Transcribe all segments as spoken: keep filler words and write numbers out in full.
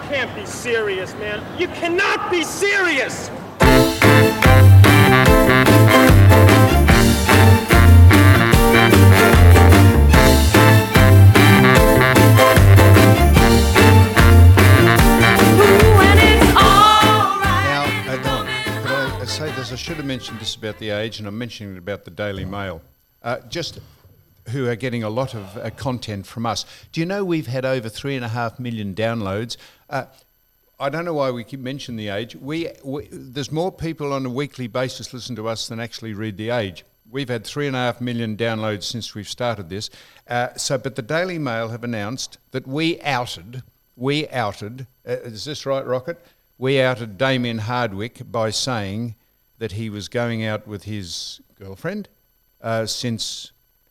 can't be serious, man. You cannot be serious! I should have mentioned this about the Age, and I'm mentioning it about the Daily Mail. Uh, just who are getting a lot of uh, content from us. Do you know we've had over three and a half million downloads? Uh, I don't know why we keep mentioning the Age. We, we there's more people on a weekly basis listen to us than actually read the Age. We've had three and a half million downloads since we've started this. Uh, so, but the Daily Mail have announced that we outed, we outed. Uh, is this right, Rocket? We outed Damien Hardwick by saying that he was going out with his girlfriend uh, since...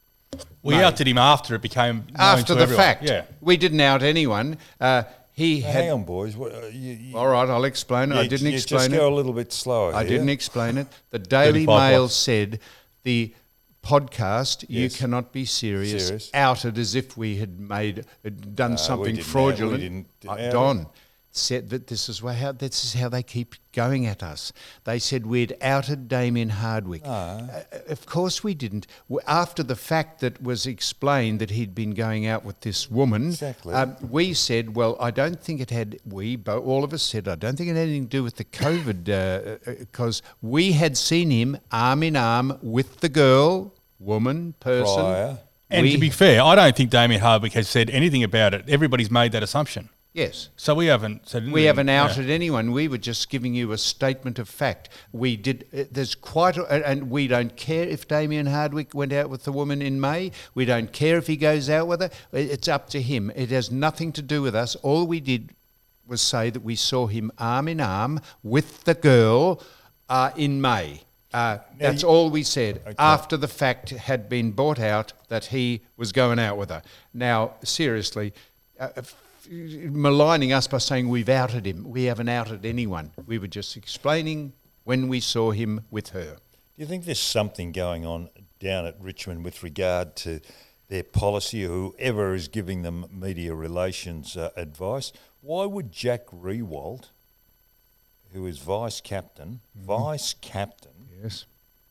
We May. outed him after it became known After to the everyone. fact. Yeah. We didn't out anyone. Uh, he Now, had... hang on, boys. What, uh, you, you, All right, I'll explain it. you, I didn't you explain just it. go a little bit slower. I here. didn't explain it. The Daily thirty-five Mail watts. said the podcast, You Yes. Cannot Be Serious, Serious. outed as if we had made had done we something didn't out- fraudulent. we didn't Uh, out it. Don said that this is wha- how this is how they keep going at us. They said we'd outed Damien Hardwick. Uh, of course we didn't. W- After the fact that was explained that he'd been going out with this woman, Exactly. um, we said, well, I don't think it had, we, bo- all of us said, I don't think it had anything to do with the COVID, because we had seen him arm in arm with the girl, woman, person. Prior. And We- to be fair, I don't think Damien Hardwick has said anything about it. Everybody's made that assumption. Yes. So we haven't said anything. We haven't Yeah. outed anyone. We were just giving you a statement of fact. We did. uh, There's quite, a, and we don't care if Damien Hardwick went out with the woman in May. We don't care if he goes out with her. It's up to him. It has nothing to do with us. All we did was say that we saw him arm in arm with the girl uh, in May. Uh, that's you- all we said. After the fact had been brought out that he was going out with her. Now, seriously. Uh, f- maligning us by saying we've outed him. We haven't outed anyone. We were just explaining when we saw him with her. Do you think there's something going on down at Richmond with regard to their policy, or whoever is giving them media relations uh, advice? Why would Jack Riewoldt, who is vice captain, Mm-hmm. vice captain, Yes.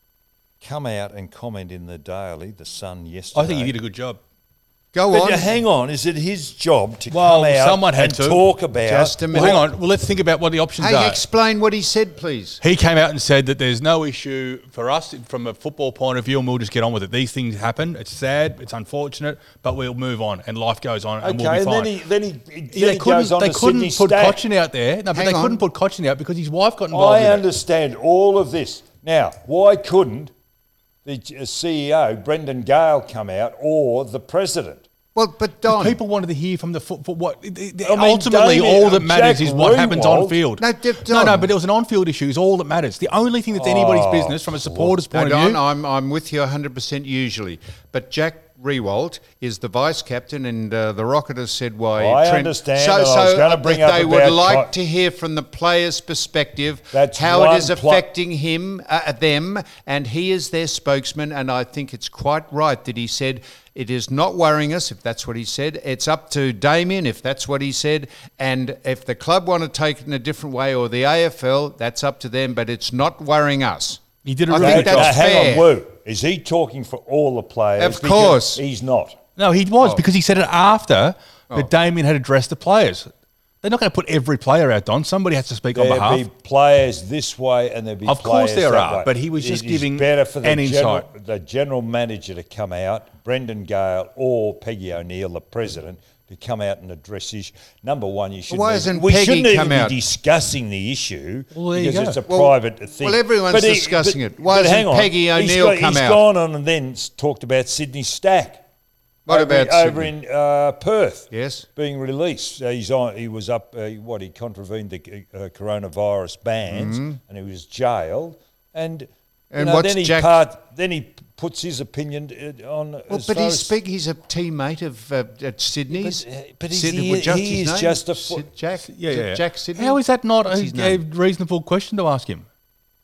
come out and comment in the Daily, the Sun, yesterday? I think he did a good job. Go But on. uh, hang on, is it his job to Well, come out someone had and to. talk about... Just a Well, minute. hang on. Well, let's think about what the options Hey, are. explain what he said, please. He came out and said that there's no issue for us from a football point of view, and we'll just get on with it. These things happen. It's sad. It's unfortunate, but we'll move on, and life goes on, and Okay, we'll be and fine. then he then he, then Yeah, they he couldn't, goes on they to couldn't Sydney put Stack. Cochin out there. No, but Hang they on. couldn't put Cochin out because his wife got involved I in it. understand all of this. Now, why couldn't the uh, C E O, Brendan Gale, come out, or the president? Well, but Don... People wanted to hear from the foot. For what? it- it- I mean, ultimately, Damien- all that matters Jack is what happens on Riewoldt- field. No, Dip- no, no, Don. but it was an on-field issue. Is all that matters. The only thing that's anybody's Oh, business from a supporter's No, point Don, of view. I'm, I'm with you one hundred percent usually. But Jack Riewoldt is the vice captain, and uh, the Rocket has said why. I Trent, understand, So, and so I was gonna uh, bring that up they would about like Co- to hear from the player's perspective That's how one it is pl- affecting him, uh, them, and he is their spokesman. And I think it's quite right that he said it is not worrying us, if that's what he said. It's up to Damien, if that's what he said. And if the club want to take it in a different way, or the A F L, that's up to them. But it's not worrying us. He did a I really think good that's Now, hang fair. on, Woo. Is he talking for all the players? Of Because course. he's not. No, he was Oh. because he said it after that Damien had addressed the players. They're not going to put every player out, Don. Somebody has to speak on There'll behalf. be players this way and there'll be Of players course there that are, way. but he was It just is giving better for the an general, insight. the general manager to come out, Brendan Gale or Peggy O'Neill, the president, to come out and address this. Number one, you shouldn't. Why even- hasn't we Peggy shouldn't come even out? be discussing the issue Well, there you because go. it's a Well- private thing. well, everyone's But he- discussing but- it. Why but hasn't hang on. Peggy He's O'Neill got- come he's out? gone on and then s- talked about Sydney Stack. What over, about over Sydney? in uh, Perth? Yes. Being released. Uh, he's on. He was up. Uh, what he contravened the uh, coronavirus bans, and he was jailed. And you Mm-hmm. And know, what's then he Jack- part, Then he puts his opinion uh, on. Well, as but far he's as- speak. He's a teammate of uh, at Sydney's. But, uh, but he's- Sydney- he- what's he his is name? just a Sid- fo- Jack. Yeah, yeah, yeah. Jack Sydney. How is that not What's a, his a name? reasonable question to ask him?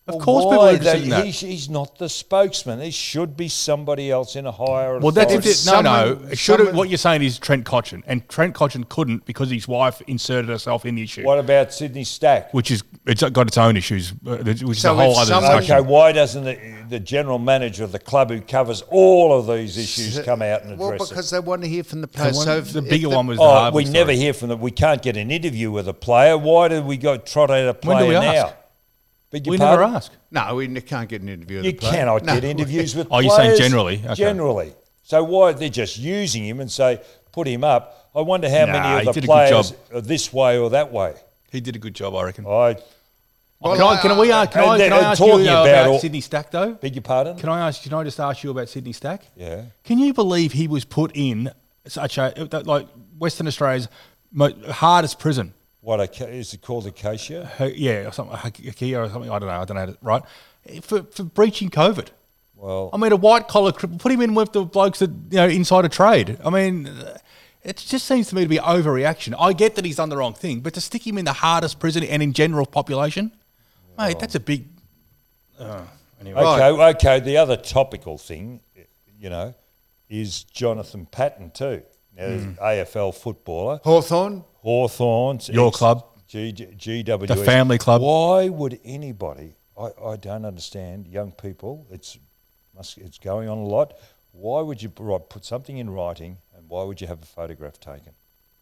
Of Well, course, people why? are interested They- in that. He's, he's not the spokesman. There should be somebody else in a higher Well, that's authority. if it, no, no. someone- It should have, someone- what you're saying is Trent Cotchin, and Trent Cotchin couldn't because his wife inserted herself in the issue, What about Sydney Stack? which is it's got its own issues, uh, which is So a whole if other someone- discussion. Okay, why doesn't the, the general manager of the club who covers all of these issues come out and Well, address because it? they want to hear from the players. one- So if- the if bigger one was the Oh, Harvey we story. never hear from them. We can't get an interview with a player. Why do we go trot out a When do player we now? ask? Beg your We never pardon? ask. No, we n- can't get an interview. with You the player. cannot No. get interviews with Oh, players. you're saying generally? Okay. Generally. So why they're just using him and say put him up? I wonder how Nah, many he of the did a good players job. are this way or that way. He did a good job, I reckon. I Oh, can, I, can we? Uh, can and I, then- can I and ask you talking uh, about about, all- Sydney Stack though? beg your pardon. Can I ask? Can I just ask you about Sydney Stack? Yeah. Can you believe he was put in such a that, like Western Australia's mo- hardest prison? What a, is it called Acacia? Uh, yeah, or something, Hakia or something. I don't know. I don't know. Right, for for breaching COVID. Well, I mean, a white collar cripple. Put him in with the blokes that you know inside a trade. I mean, uh, it just seems to me to be overreaction. I get that he's done the wrong thing, but to stick him in the hardest prison and in general population, mate, that's a big. Uh, anyway, okay, okay. The other topical thing, you know, is Jonathan Patton too. Now, Hmm. A F L footballer, Hawthorn. Hawthorns, Your club. G, G, GWS. The family club. Why would anybody? I, I don't understand. Young people, it's must, it's going on a lot. Why would you write, put something in writing, and why would you have a photograph taken?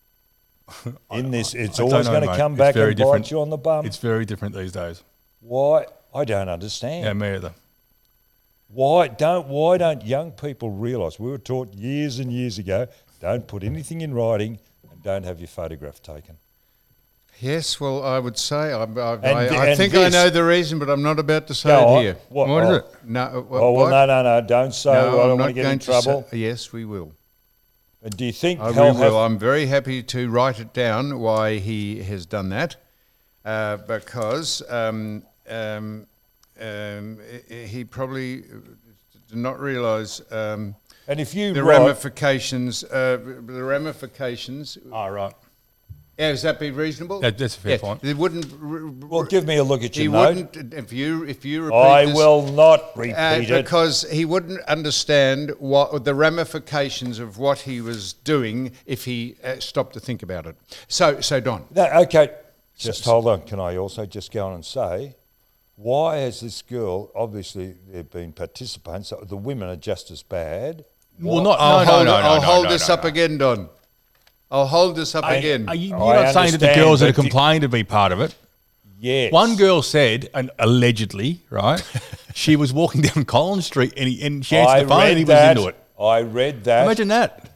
In this, it's I don't always know, going to mate. come It's back very and different. bite you on the bum. It's very different these days. Why? I don't understand. Yeah, me either. Why don't why don't young people realise? We were taught years and years ago, don't put anything in writing and don't have your photograph taken. Yes, well, I would say I, I, And I, th- I and think I this- know the reason, but I'm not about to say Go it on. here. What- What is oh. it? No, uh, what, Oh well, what? no, no, no! Don't say. No, I I'm don't want not to get going in to trouble. say. Yes, we will. And do you think I he'll will. have? I'm very happy to write it down why he has done that, uh, because um, um, um, he- he probably did not realise um, and if you the write, ramifications. Uh, the ramifications. Oh, right. Yeah, does that be reasonable? That- that's a fair yeah, point. It wouldn't. r- r- well, give me a look at he your note. wouldn't. If you if you repeat I this, will not repeat Uh, it. because he wouldn't understand what the ramifications of what he was doing if he uh, stopped to think about it. So, so Don, No, okay, just hold on. Can I also just go on and say, why has this girl? Obviously, there have been participants. So the women are just as bad. Well, not I'll no, hold, no, no, I'll no, hold no, this no, up no. again, Don. I'll hold this up again. Are you, you're I not saying that the understand, girls that but have the- complained to be part of it. Yes. One girl said, and allegedly, right, she was walking down Collins Street and, he, and she answered I the phone read and he that. was into it. I read that. Imagine that.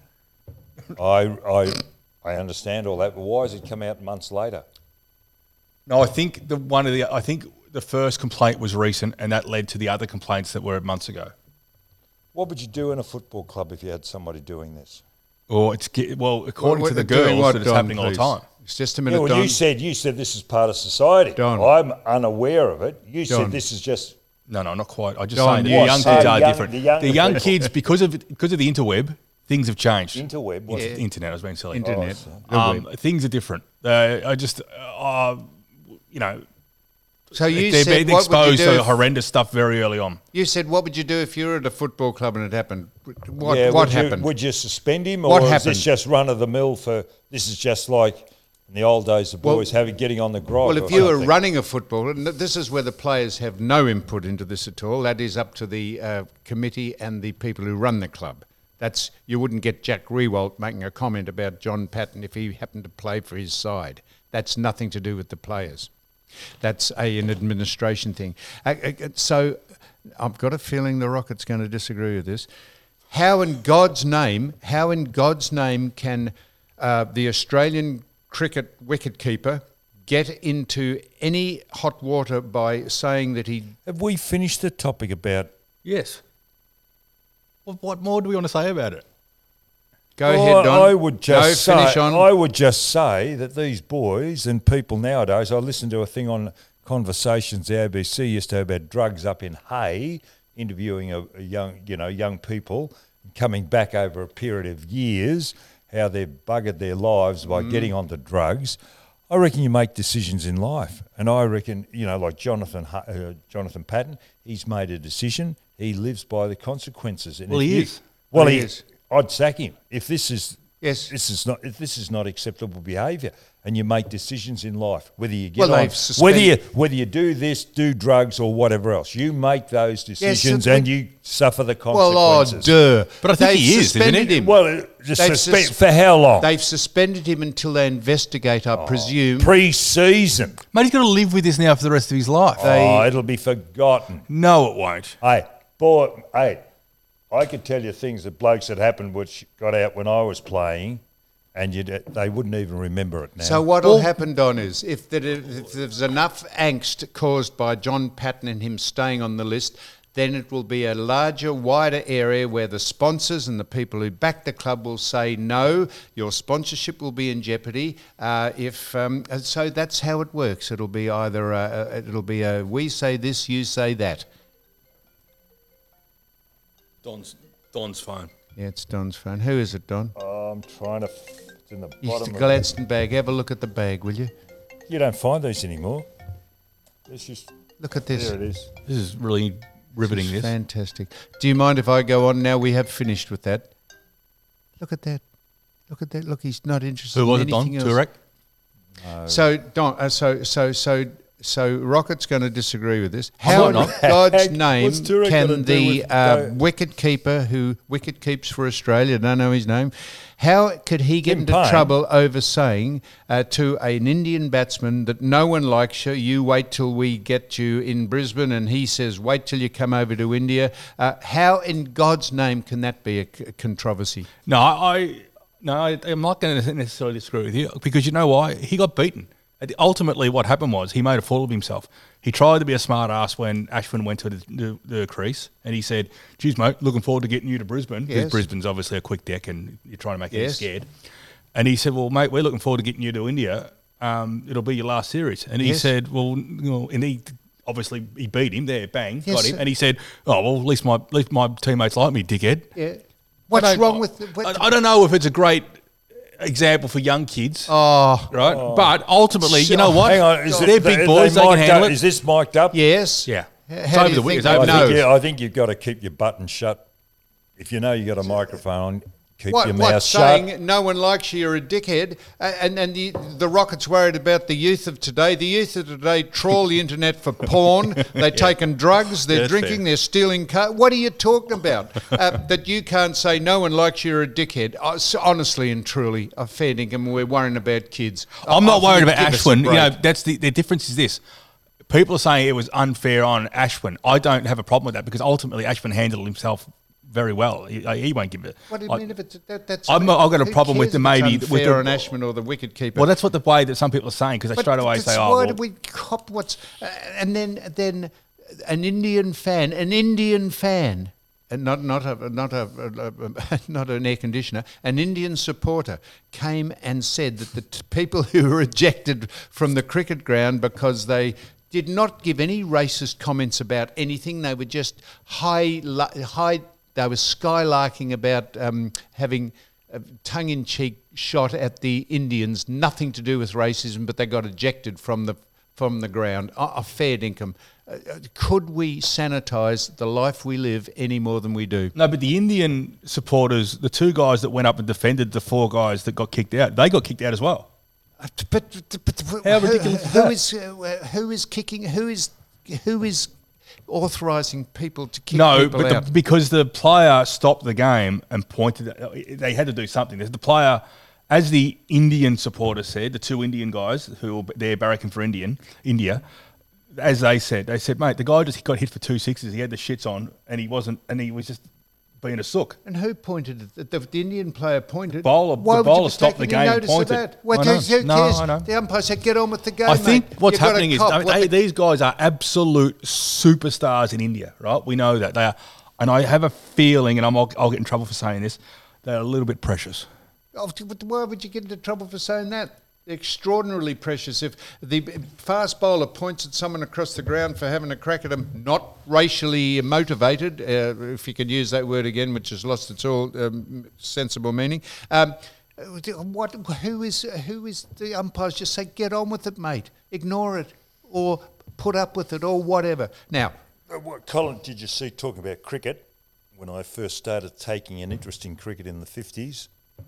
I, I, I understand all that, but why has it come out months later? No, I think the one of the I think the first complaint was recent, and that led to the other complaints that were months ago. What would you do in a football club if you had somebody doing this? Or it's ge- well, according What- to the doing girls, what, that it's Don, happening all the please? time. It's just a Yeah, minute, well, Don. you said you said this is part of society. Don. I'm unaware of it. You Don. said this is just. No, no, not quite. I just Go saying on, that yes. the young What? kids Uh, are young- different. the younger The young people. kids, because of because of the interweb, things have changed. Interweb. What's It's the internet. I was being silly. Internet. The Um, web. things are different. Uh, I just, uh, you know, So you they're said, being what would you exposed do to if- horrendous stuff very early on. You said, what would you do if you were at a football club and it happened? What, yeah, what would happened? You, would you suspend him, or What is happened? this just run of the mill for? This is just like in the old days, the Well- boys having getting on the grog. Well, or if you were something. running a football, and this is where the players have no input into this at all. That is up to the uh, committee and the people who run the club. That's you wouldn't get Jack Rewalt making a comment about John Patton if he happened to play for his side. That's nothing to do with the players. That's a, an administration thing. Uh, uh, so I've got a feeling the Rocket's going to disagree with this. How in God's name, how in God's name can uh, the Australian cricket wicketkeeper get into any hot water by saying that he... Have we finished the topic about? Yes. Well, what more do we want to say about it? Go Well, ahead, Don. I would just no, say, finish on. I would just say that these boys and people nowadays. I listened to a thing on Conversations. The A B C used to have about drugs up in Hay, interviewing a, a young, you know, young people coming back over a period of years, how they've buggered their lives by Mm. getting onto drugs. I reckon you make decisions in life, and I reckon you know, like Jonathan Hu- uh, Jonathan Patton, he's made a decision. He lives by the consequences. And Well, if he you- is. Well, Well, he he is. is. I'd sack him if this is Yes. This is not if this is not acceptable behaviour, and you make decisions in life. Whether you get Well, on, they've whether suspend- you whether you do this, do drugs, or whatever else, you make those decisions, but- and you suffer the Well, oh, consequences. duh. But I think They've he is, isn't suspended he? him. Well, uh, just They've suspend, sus- for how long? They've suspended him until they investigate, I presume. Pre-season. Mate, he's got to live with this now for the rest of his life. oh, it'll be forgotten. No, it won't. Hey, boy, hey, I could tell you things that blokes that happened which got out when I was playing, and you'd, they wouldn't even remember it now. So what will happen, Don, is if, there, if there's enough angst caused by John Patton and him staying on the list, then it will be a larger, wider area where the sponsors and the people who back the club will say, no, your sponsorship will be in jeopardy. Uh, if um, and so that's how it works. It'll be either a, a, it'll be a we say this, you say that. Don's, Don's phone. Yeah, it's Don's phone. Who is it, Don? I'm trying to. F- it's in the It's bottom. the of Gladstone bag. Have a look at the bag, will you? You don't find these anymore. It's just Look at this. there. It is. This is really riveting, It's this. fantastic. Do you mind if I go on now? We have finished with that. Look at that. Look at that. Look, he's not interested Who was in it, Don? anything else. Turek? So, Don, uh, so, so, so, so, Rocket's going to disagree with this. I'm How in not, not. God's What's name Turek gotta can do the with uh, go- wicket keeper who wicket keeps for Australia, I don't know his name, how could he get Tim into Payne. trouble over saying uh, to an Indian batsman that no one likes you, you wait till we get you in Brisbane, and he says, wait till you come over to India. Uh, how in God's name can that be a c- controversy? No, I, I no, I, I'm not going to necessarily disagree with you because you know why? He got beaten. And ultimately, what happened was he made a fool of himself. He tried to be a smart ass when Ashwin went to the, the, the crease, and he said, "Geez, mate, looking forward to getting you to Brisbane because Yes. Brisbane's obviously a quick deck, and you're trying to make him Yes. scared." And he said, "Well, mate, we're looking forward to getting you to India. Um, it'll be your last series." And he Yes. said, "Well, you know," and he obviously he beat him there, bang, Yes, got him, sir. and he said, "Oh well, at least my at least my teammates like me, dickhead." Yeah. What's I don't- wrong with... What, I, I don't know if it's a great example for young kids, oh, right? But ultimately, you know what? Hang on, is They're it, big they- boys; they they can mic'd handle up- it. Is this mic'd up? yes. Yeah, How It's do over you the think wicket, they it's over I the know? think, nose. you, I think you've got to keep your button shut. If you know you've got a microphone on, keep What, your what mouth saying shut. no one likes you, you're a dickhead, uh, and and the, the Rocket's worried about the youth of today. The youth of today trawl the internet for porn. They're taking drugs. They're Yeah, that's drinking. fair. They're stealing cars. What are you talking about? uh, that you can't say no one likes you, you're a dickhead. Uh, s- honestly and truly, a fair dinkum. We're worrying about kids. I'm not Oh, worried about give us a Ashwin. You break. know, that's the, the difference is this. People are saying it was unfair on Ashwin. I don't have a problem with that because ultimately Ashwin handled himself very well. He, he won't give it. What do you I- mean if it's that, that's? I'm not- I've got a who problem with cares the if it's maybe- with unfair the- on Ashman or the wicket keeper. Well, that's what the way that some people are saying because they But straight away that's say, "Oh, why well, do we cop what's uh, and then then an Indian fan, an Indian fan, and not not a not a, a, a not an air conditioner, an Indian supporter came and said that the t- people who were ejected from the cricket ground because they did not give any racist comments about anything. They were just high li- high. They were skylarking about um, having a tongue-in-cheek shot at the Indians, nothing to do with racism, but they got ejected from the from the ground. A, a fair dinkum. Uh, uh, could we sanitise the life we live any more than we do? no." But the Indian supporters, the two guys that went up and defended the four guys that got kicked out, they got kicked out as well. Uh, But, but, but who, How ridiculous is who that? is uh, who is kicking? Who is who is authorising people to kick No, people but out? the, because the player stopped the game and pointed, they had to do something. The player, as the Indian supporter said, the two Indian guys who were there barracking for Indian India, as they said, they said, "Mate, the guy just got hit for two sixes. He had the shits on, and he wasn't, and he was just being a sook." And who pointed it? The, the Indian player pointed. Bowler- Why the would you bowler be stopped the taking any game and notice of pointed. that? What, I know. who No, cares? I know. The umpire said, "Get on with the game." I think mate. what's You've gotta happening is cop I mean, what they, the- these guys are absolute superstars in India, right? We know that they are, and I have a feeling, and I'm, I'll, I'll get in trouble for saying this, they're a little bit precious. Oh, why would you get into trouble for saying that? Extraordinarily precious. If the fast bowler points at someone across the ground for having a crack at him, not racially motivated, uh, if you could use that word again, which has lost its all um, sensible meaning, um, Uh, What? Who is? Who is the umpires? Just say, get on with it, mate. Ignore it, or put up with it, or whatever. Now, Uh, what, Colin, did you see, talking about cricket, when I first started taking an interest in cricket in the fifties?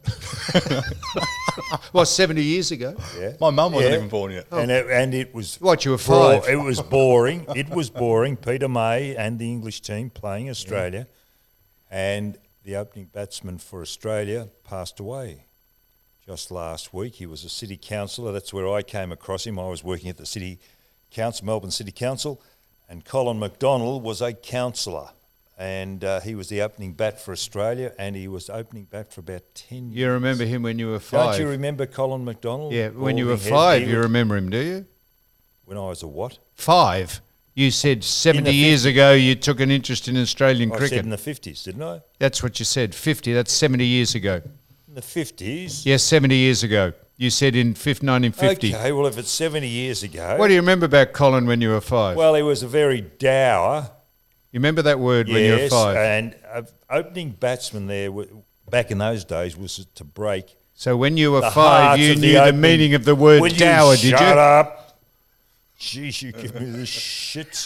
well, seventy years ago. Yeah. My mum wasn't Yeah. even born yet. And, it, and it was... What, you were bro- five? It was boring. It was boring. Peter May and the English team playing Australia, and the opening batsman for Australia passed away just last week. He was a city councillor. That's where I came across him. I was working at the city council, Melbourne City Council, and Colin McDonald was a councillor. And uh, he was the opening bat for Australia, and he was opening bat for about ten years. You remember him when you were five? Don't you remember Colin McDonald? Yeah, when you were Balding head? five, He you was- remember him, do you? When I was a what? Five. You said seventy fif- years ago you took an interest in Australian I cricket. said in the fifties, didn't I? That's what you said. Fifty. That's seventy years ago. In the fifties? Yes, seventy years ago. You said in nineteen fifty. Okay, well, if it's seventy years ago... What do you remember about Colin when you were five? Well, he was a very dour... you remember that word when you were Yes, five? and uh, opening batsman there, w- back in those days, was to break So when you were the five, hearts you of knew the, opening- meaning of the word Will you dour, did you? Shut up. Jeez, you give me the shit.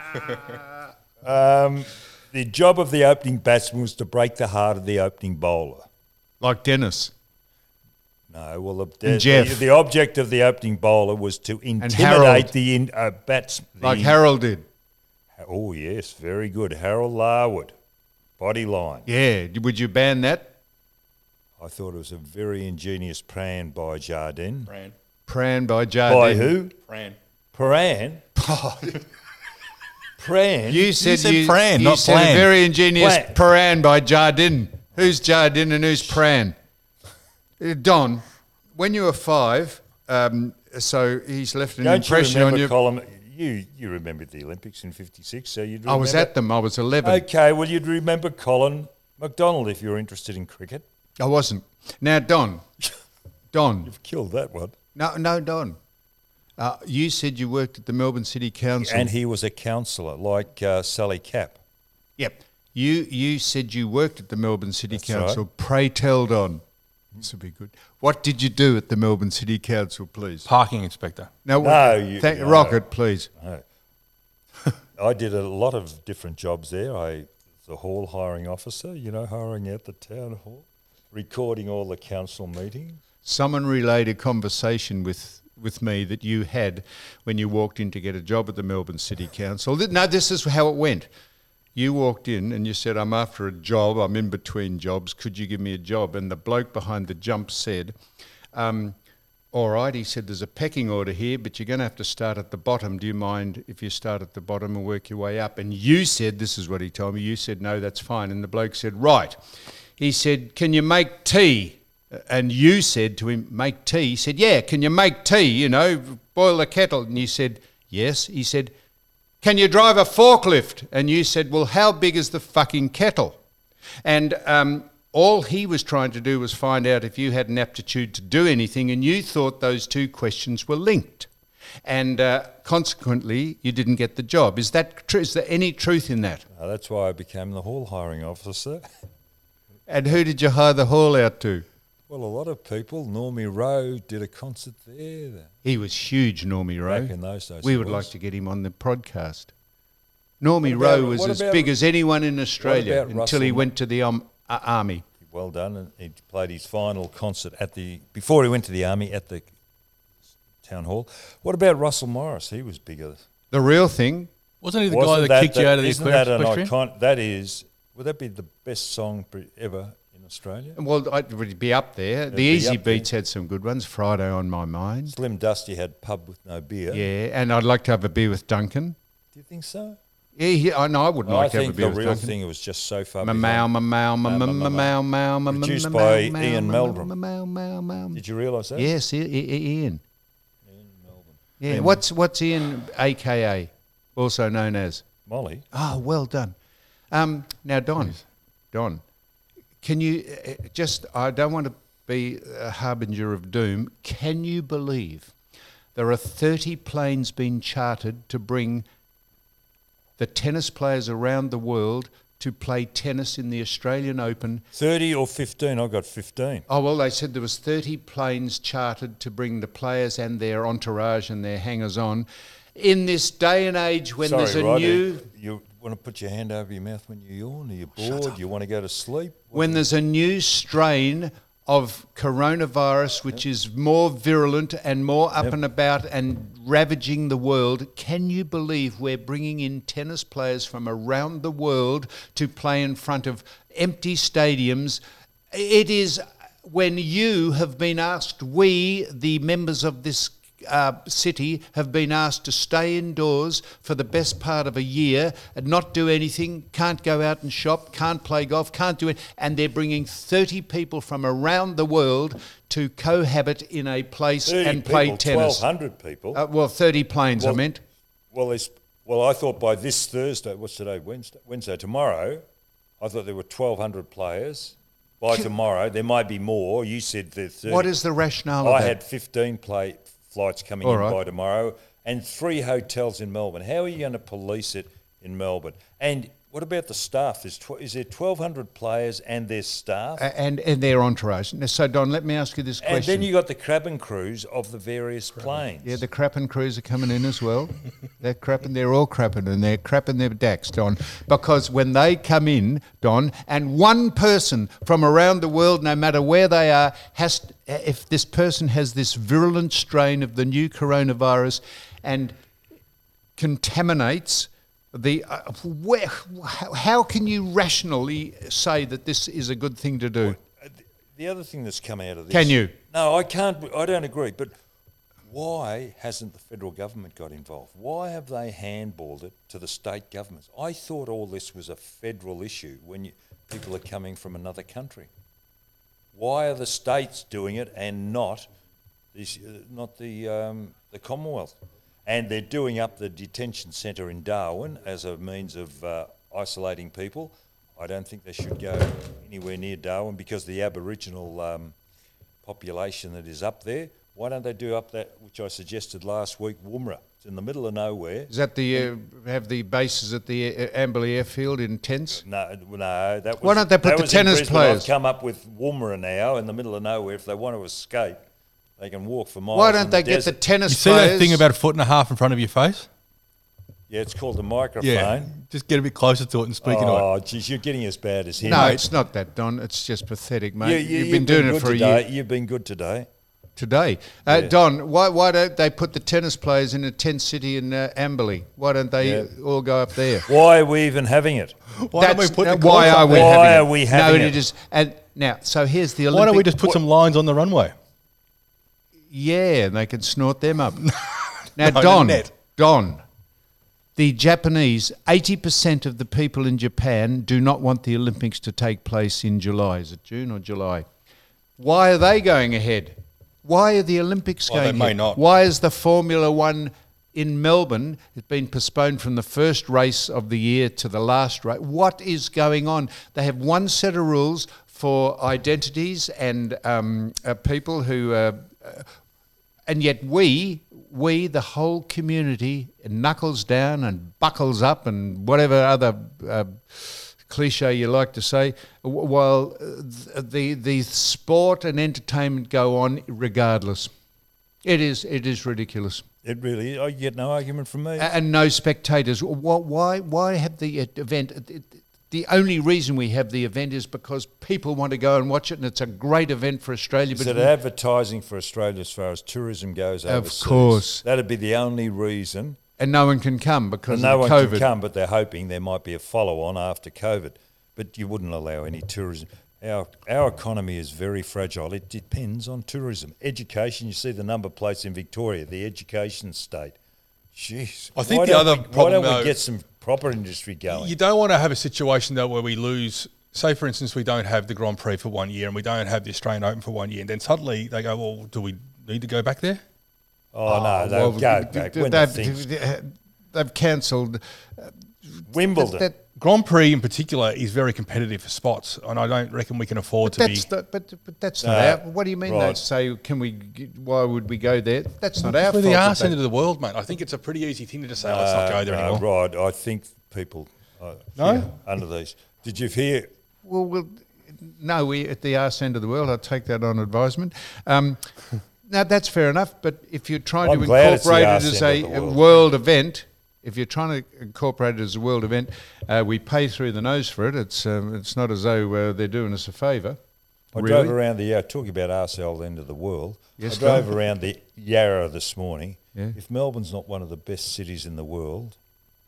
um, the job of the opening batsman was to break the heart of the opening bowler. Like Dennis. No, well, the, And the, Jeff. the, the object of the opening bowler was to Harold. intimidate the in, uh, bats. Like the- Harold did. Oh, yes, very good. Harold Larwood, body line. Yeah. Would you ban that? I thought it was a very ingenious plan by Jardine. Pran. Pran by Jardine. By who? Pran. Paran. Pran. You said said you, Pran, you not said plan. a very ingenious Plan. Paran by Jardine. Who's Jardine and who's Pran? Uh, Don, when you were five, um, so he's left an Don't you impression remember, on you. Colin? You you remembered the Olympics in fifty-six, so you'd. I was remember- at them. I was eleven. Okay, well, you'd remember Colin McDonald if you're interested in cricket. I wasn't. Now, Don, Don, You've killed that one. no, no, Don. Uh, you said you worked at the Melbourne City Council. And he was a councillor, like uh, Sally Capp. Yep. You you said you worked at the Melbourne City That's Council. right. Pray tell, Don. This will be good. What did you do at the Melbourne City Council, please? Parking inspector. No, No, you- thank, no. Rocket, please. No. I did a lot of different jobs there. I was a hall hiring officer, you know, hiring out the town hall, recording all the council meetings. Someone relayed a conversation with, with me that you had when you walked in to get a job at the Melbourne City Council. Th- No, this is how it went. You walked in and you said, I'm after a job, I'm in between jobs, could you give me a job? And the bloke behind the jump said, um, all right, he said, there's a pecking order here, but you're going to have to start at the bottom. Do you mind if you start at the bottom and work your way up? And you said, this is what he told me, you said, no, that's fine. And the bloke said, right. He said, can you make tea? And you said to him, make tea? He said, yeah, can you make tea, you know, boil the kettle? And you said, yes. He said, can you drive a forklift? And you said, well, how big is the fucking kettle? And um, all he was trying to do was find out if you had an aptitude to do anything, and you thought those two questions were linked. And uh, consequently, you didn't get the job. Is that true? Is there any truth in that? Uh, that's why I became the hall hiring officer. And who did you hire the hall out to? Well, a lot of people. Normie Rowe did a concert there. He was huge, Normie Rowe. Back in those days we he would was. like to get him on the podcast. Normie What about- Rowe was what as about- big as anyone in Australia about until he Russell- went to the um, uh, army. Well done. And he played his final concert at the before he went to the army at the town hall. What about Russell Morris? He was bigger. The real thing, Wasn't he the Wasn't guy that, kicked you out of the isn't that an equestrian? icon? That is. Would that be the best song pre- ever in Australia? well, it would be up there. the be Easy up there. Beats had some good ones. Friday on My Mind. Slim Dusty had Pub with No Beer. Yeah, and I'd like to have a beer with Duncan. Do you think so? Yeah, he, I know I wouldn't Well, I like to have a think beer the with real Duncan. thing was just so far Ma behind. mow, ma mow, ma ma ma mow, mow, ma ma Produced ma by mow, Ian ma Meldrum. ma mow, mow, mow. Did you realise that? Yes, I- I- Ian. Ian Melbourne. Yeah, what's what's Ian, A K A, also known as? Molly. Oh, well done. Um, now, Don, Don, can you uh, just, I don't want to be a harbinger of doom, can you believe there are thirty planes being chartered to bring the tennis players around the world to play tennis in the Australian Open. thirty or fifteen? I got fifteen. Oh, well, they said there was thirty planes chartered to bring the players and their entourage and their hangers-on. In this day and age when Sorry, there's a Rod, new... You want to put your hand over your mouth when you yawn? Are you bored? You want to go to sleep? When there's a new strain of coronavirus which is more virulent and more up Yep. and about and ravaging the world, can you believe we're bringing in tennis players from around the world to play in front of empty stadiums? It is when you have been asked, we, the members of this Uh, city, have been asked to stay indoors for the best part of a year and not do anything, can't go out and shop, can't play golf, can't do it, and they're bringing thirty people from around the world to cohabit in a place thirty and play people, tennis. twelve hundred people. Uh, well, thirty planes, Well- I meant. Well, there's, well, I thought by this Thursday, what's today, Wednesday, Wednesday, tomorrow, I thought there were twelve hundred players. By tomorrow, there might be more. You said there's thirty. What is the rationale of I that? had fifteen play flights coming All in right. by tomorrow and three hotels in Melbourne. How are you going to police it in Melbourne? And what about the staff? There's tw- is there twelve hundred players and their staff? A- and, and their entourage. Now, so, Don, let me ask you this question. and then you got the cabin crews of the various planes. Yeah, the crapping crews are coming in as well. They're crapping, they're all crapping, and they're crapping their dacks, Don. Because when they come in, Don, and one person from around the world, no matter where they are, has to, if this person has this virulent strain of the new coronavirus and contaminates the, uh, where, how, how can you rationally say that this is a good thing to do? The other thing that's come out of this... Can you? No, I can't. I don't agree. But why hasn't the federal government got involved? Why have they handballed it to the state governments? I thought all this was a federal issue when you, people are coming from another country. Why are the states doing it and not, this, uh, not the, um, the Commonwealth? And they're doing up the detention centre in Darwin as a means of uh, isolating people. I don't think they should go anywhere near Darwin because the Aboriginal um, population that is up there. Why don't they do up that, which I suggested last week, Woomera? It's in the middle of nowhere. Is that the, uh, have the bases at the uh, Amberley Airfield in tents? No, no, that was. Why don't they put that the was in tennis Brisbane. players? I've come up with Woomera now in the middle of nowhere. If they want to escape, they can walk for miles. Why in don't they get the desert. tennis You see players? that thing about a foot and a half in front of your face? Yeah, it's called the microphone. Yeah. Just get a bit closer to it and speak into it. Oh, geez, you're getting as bad as him. No, mate. it's not that, Don. It's just pathetic, You, mate. you, You've been doing it good for a today. year. You've been good today. Today. Uh, Yeah. Don, why, why don't they put the tennis players in a tent city in uh, Amberley? Why don't they Yeah. all go up there? Why are we even having it? Why don't we That's- put uh, the why courts are up we there? having Why it? are we having no, it? Is, and now, so here's the Olympic... Why don't we just put some lines on the runway? Yeah, and they can snort them up. now, No, Don, the net. Don, the Japanese, eighty percent of the people in Japan do not want the Olympics to take place in July. Is it June or July? Why are they going ahead? Why are the Olympics Well, they going may ahead? not. Why is the Formula One in Melbourne, it's been postponed from the first race of the year to the last race? What is going on? They have one set of rules for identities and um, uh, people who... Uh, uh, and yet we, we, the whole community, knuckles down and buckles up and whatever other uh, cliche you like to say, w- while uh, the the sport and entertainment go on regardless. It is it is ridiculous. It really is. I get no argument from me. A- And no spectators. Wh- Why why have the uh, event? it- it- The only reason we have the event is because people want to go and watch it, and it's a great event for Australia. Is it advertising for Australia as far as tourism goes Of overseas? course. That'd be the only reason. and no one can come because And no of one COVID. can come, but they're hoping there might be a follow-on after COVID. But you wouldn't allow any tourism. Our our economy is very fragile. It depends on tourism. Education, you see the number of places in Victoria, the education state. Jeez. I think Why the don't other we, Why problem, don't we though- get some proper industry going? You don't want to have a situation though where we lose. Say, for instance, we don't have the Grand Prix for one year and we don't have the Australian Open for one year, and then suddenly they go, "Well, do we need to go back there?" oh, no, they'll Well, go th- back. th- When the They've, things, they've cancelled Wimbledon. that. Grand Prix in particular is very competitive for spots, and I don't reckon we can afford to be. That's the, but but that's No, not our. What do you mean? They right. say, can we? g- Why would we go there? That's not our We're fault. the that arse they- end of the world, mate. I think it's a pretty easy thing to just say, "Let's not go there no, anymore." right. I think people, Uh, No? yeah, under these. Did you hear? Well, well, no, we at the arse end of the world. I'll take that on advisement. Um, now that's fair enough. But if you're trying I'm to glad it's the incorporate it arse as end a, of the a world. world event, if you're trying to incorporate it as a world event, uh, we pay through the nose for it. It's um, it's not as though uh, they're doing us a favour. I really. drove around the Yarra, talking about arsehole end of the world. Yes, I drove Tom. around the Yarra this morning. Yeah. If Melbourne's not one of the best cities in the world,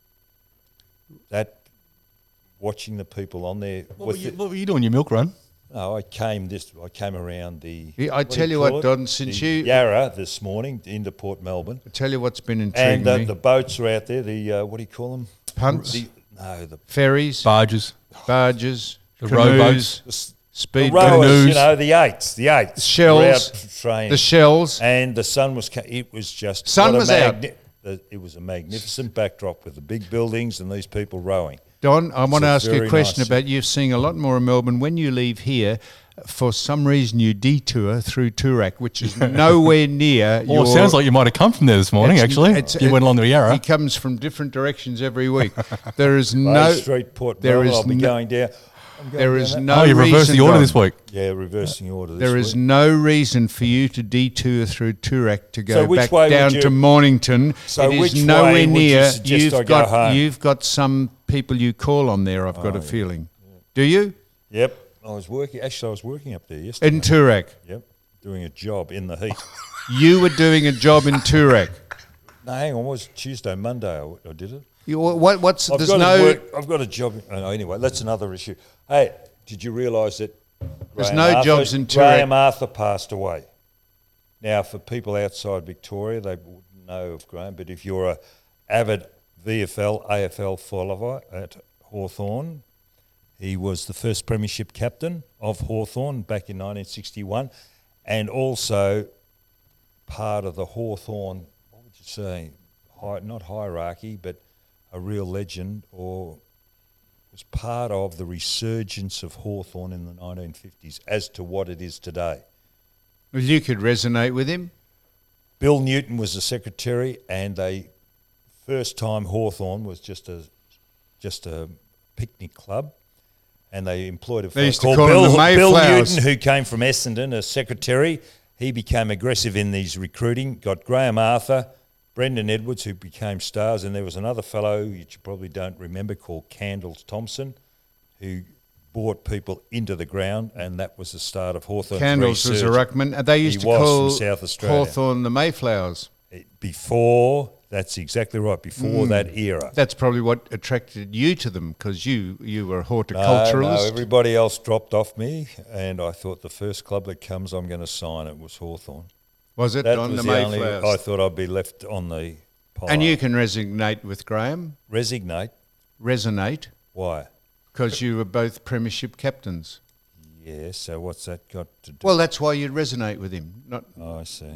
that watching the people on there. What were, with you, the- what were you doing your milk run? no, I came this. I came around the. Yeah, I what do tell you what, call it? Don, since The you- Yarra this morning into Port Melbourne, I tell you what's been intriguing and the, me: the boats are out there. The uh, what do you call them? punts, The, no, the, ferries, Barges. barges, The canoes, rowboats. the, s- speed the rowers. canoes, You know, the eights, the eights, shells, were out training. the shells. And the sun was. ca- It was just. Sun what a was out. magni- the- It was a magnificent backdrop with the big buildings and these people rowing. Don, I want to a ask you a very question nice about you seeing a lot more in Melbourne. When you leave here, for some reason you detour through Toorak, which is nowhere near Well, your... it sounds like you might have come from there this morning, It's- actually. it's- you it- went along the Yarra. He comes from different directions every week. There is Bay no... Street, Port there Melbourne. is I'll be no- going down. I'm going There down is that. no oh, you reversed reason, the order Don. this week. Yeah, reversing the order. This There is week. no reason for you to detour through Toorak to go So which back way would down you- to Mornington. So it is which way nowhere would you near. suggest You've I go got home? you've got some people you call on there. I've got Oh, a yeah. feeling. Do you Yep, I was working. Actually, I was working up there yesterday. in Toorak? Yep, doing a job in the heat. You were doing a job in Toorak. No, hang on. It was Tuesday, Monday. I, I did it. You, what, what's I've there's got no to work. I've got a job. Oh, no, anyway, that's another issue. Hey, did you realise that There's Graham no Arthur, jobs in Toorak. Graham Arthur passed away. Now, for people outside Victoria, they wouldn't know of Graham, but if you're a avid V F L, A F L follower at Hawthorn, he was the first premiership captain of Hawthorn back in nineteen sixty-one, and also part of the Hawthorn, what would you say, hi, not hierarchy, but a real legend, or was part of the resurgence of Hawthorn in the nineteen fifties as to what it is today. Well, you could resonate with him. Bill Newton was the secretary, and they first time Hawthorn was just a just a picnic club, and they employed a fellow used to called call Bill, them the Bill Mayflowers. Newton, who came from Essendon as secretary. He became aggressive in these recruiting. Got Graham Arthur, Brendan Edwards, who became stars, and there was another fellow which you probably don't remember called Candles Thompson, who brought people into the ground, and that was the start of Hawthorn's Candles was a resurgence. ruckman. And they used He to was call from South Australia. Hawthorn the Mayflowers. Before, that's exactly right, before Mm. that era. That's probably what attracted you to them, because you, you were a No, horticulturalist. no, everybody else dropped off me, and I thought the first club that comes I'm going to sign it was Hawthorn. was it That on was the the only, Mayflowers? I thought I'd be left on the pile. And you can resonate with Graham. Resignate? Resonate, Why? because you were both premiership captains. Yeah, so what's that got to do? Well, that's why you'd resonate with him. Not Oh, I see.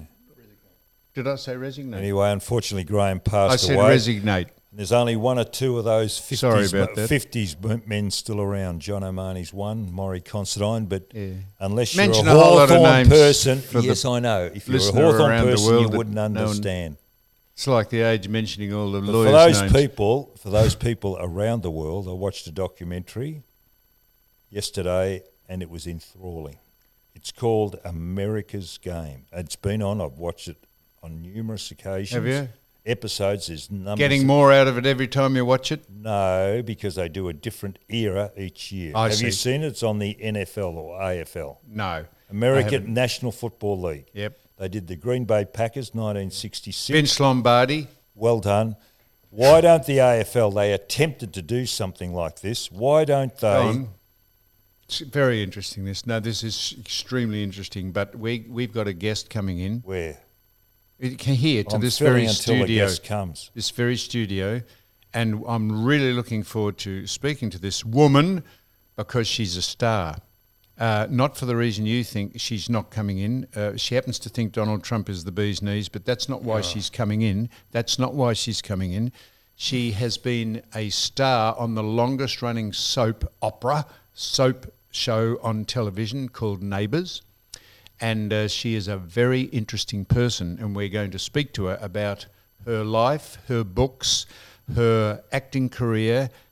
did I say resignate? Anyway, unfortunately, Graham I passed said away. resignate. There's only one or two of those fifties, Sorry about that. fifties men still around. John O'Mahony's one, Maury Considine, but Yeah. unless Mention you're a a whole lot of Hawthorn names person, for the yes, I know. If you're a listener Hawthorn around the person, world you that wouldn't no one- understand. It's like the age mentioning all the But lawyers' for those names. people, for those people around the world, I watched a documentary yesterday, and it was enthralling. It's called America's Game. It's been on. I've watched it on numerous occasions. Have you? Episodes. There's numbers. Getting more out of it every time you watch it? No, because they do a different era each year. I Have you see. seen it? It's on the N F L or A F L, No. I American haven't. National Football League. Yep. They did the Green Bay Packers, nineteen sixty-six. Vince Lombardi. Well done. Why don't the A F L, they attempted to do something like this. Why don't they? Don, it's very interesting, this. No, this is extremely interesting, but we, we've got a guest coming in. Where? You can hear to I'm this filling very until the studio. guest comes. This very studio. And I'm really looking forward to speaking to this woman because she's a star. Uh, not for the reason you think she's not coming in. Uh, she happens to think Donald Trump is the bee's knees, but that's not why she's coming in. That's not why she's coming in. She has been a star on the longest running soap opera, soap show on television called Neighbours. And uh, she is a very interesting person, and we're going to speak to her about her life, her books, her acting career,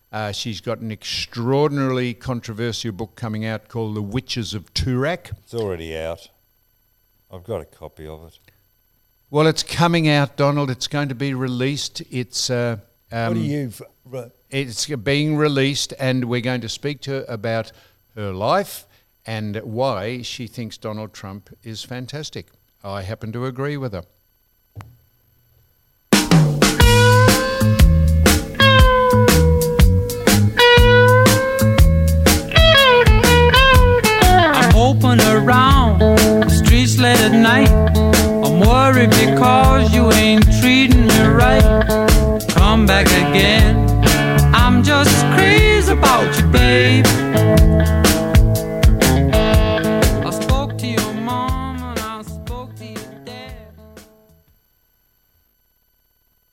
Uh, she's got an extraordinarily controversial book coming out called The Witches of Turak. It's already out. I've got a copy of it. Well, it's coming out, Donald. It's going to be released. It's uh, um, what do you... Right. It's being released, and we're going to speak to her about her life and why she thinks Donald Trump is fantastic. I happen to agree with her. I'm hoping around the streets late at night. I'm worried because you ain't treating me right. Come back again. I'm just crazy about you, babe.